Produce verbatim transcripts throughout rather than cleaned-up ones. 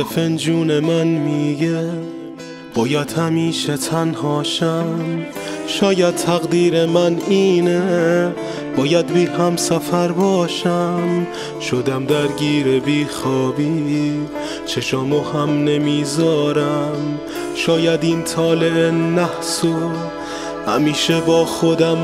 ته فنجون من میگه باید همیشه تنهاشم. شاید تقدیر من اینه باید بی هم سفر باشم. شدم درگیر بی خوابی چشامو هم نمیذارم. شاید این طالع نحسو همیشه با خودم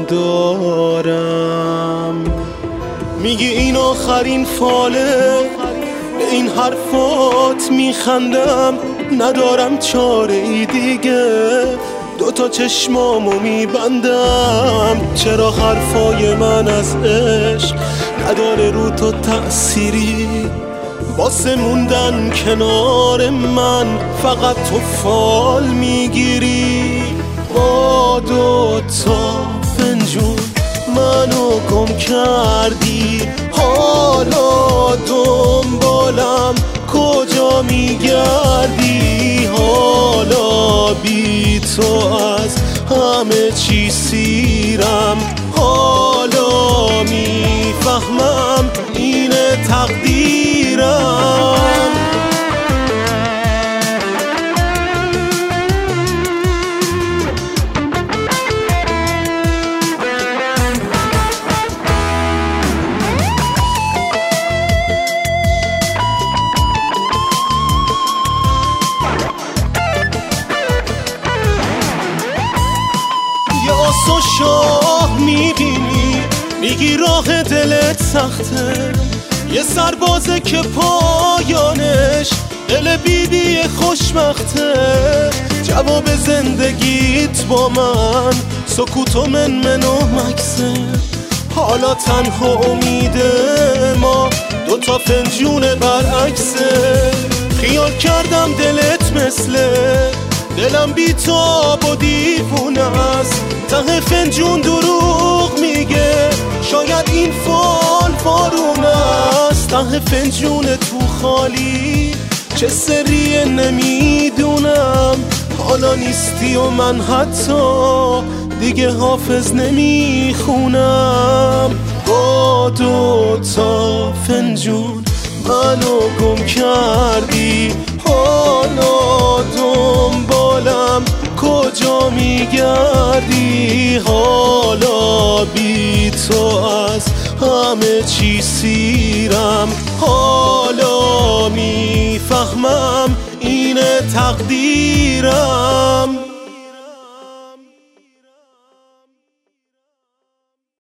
دارم. میگی این آخرین فاله، به این حرفات میخندم. ندارم چاره ای دیگه، دوتا چشمامو میبندم. چرا حرفای من از عشق نداره رو تو تأثیری؟ واسه موندن کنار من فقط تو فال میگیری. با دوتا فنجون منو گم کردی، حالا دنبالم کجا میگردی؟ حالا بی تو از همه چی سیرم. حالا میفهمم اینه تقدیرم. آس و شاه میبینی میگی راه دلت سخته. یه سربازه که پایانش دل بیبی خوشبخته. جواب زندگیت با من سکوت و من من و مکسه. حالا تنها امیده ما دوتا فنجون برعکسه. خیال کردم دلت مثله دلم بی تاب و دیوونه است. ته فنجون دروغ میگه شاید این فال فارونه است. ته فنجون تو خالی چه سریه نمیدونم. حالا نیستی و من حتی دیگه حافظ نمیخونم. با دوتا فنجون منو گم کردی، حالا دنبالم کجا میگردی؟ حالا بی تو از همه چی سیرم. حالا میفهمم اینه تقدیرم.